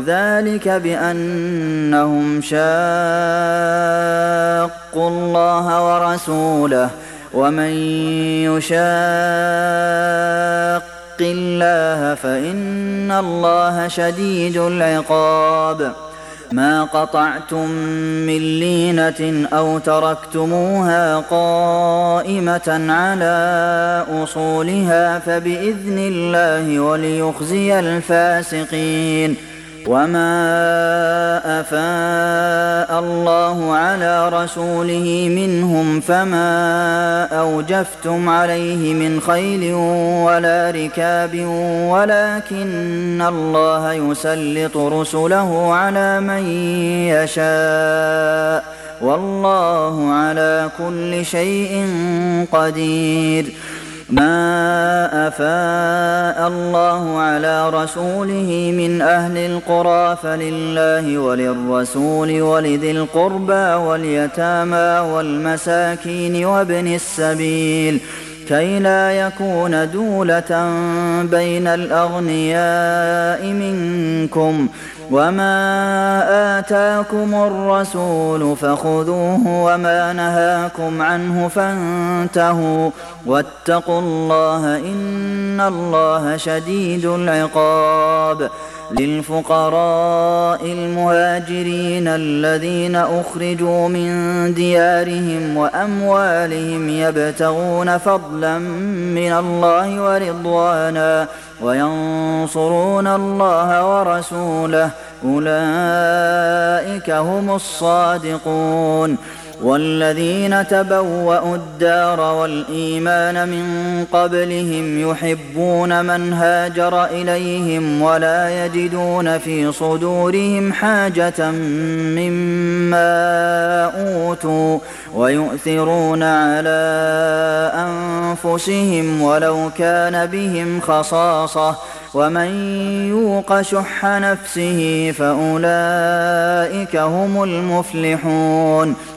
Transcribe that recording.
ذلك بأنهم شاقوا الله ورسوله ومن يشاق الله فإن الله شديد العقاب ما قطعتم من لينة أو تركتموها قائمة على أصولها فبإذن الله وليخزي الفاسقين وما أفاء الله على رسوله منهم فما أوجفتم عليه من خيل ولا ركاب ولكن الله يسلط رسله على من يشاء والله على كل شيء قدير ما أفاء الله على رسوله من أهل القرى فلله وللرسول ولذي القربى واليتامى والمساكين وابن السبيل كي لا يكون دولة بين الأغنياء منكم وما آتاكم الرسول فخذوه وما نهاكم عنه فانتهوا واتقوا الله إن الله شديد العقاب للفقراء المهاجرين الذين أخرجوا من ديارهم وأموالهم يبتغون فضلا من الله ورضوانا وينصرون الله ورسوله أولئك هم الصادقون والذين تبوأوا الدار والإيمان من قبلهم يحبون من هاجر إليهم ولا يجدون في صدورهم حاجة مما أوتوا ويؤثرون على أنفسهم ولو كان بهم خصاصة ومن يوق شح نفسه فأولئك هم المفلحون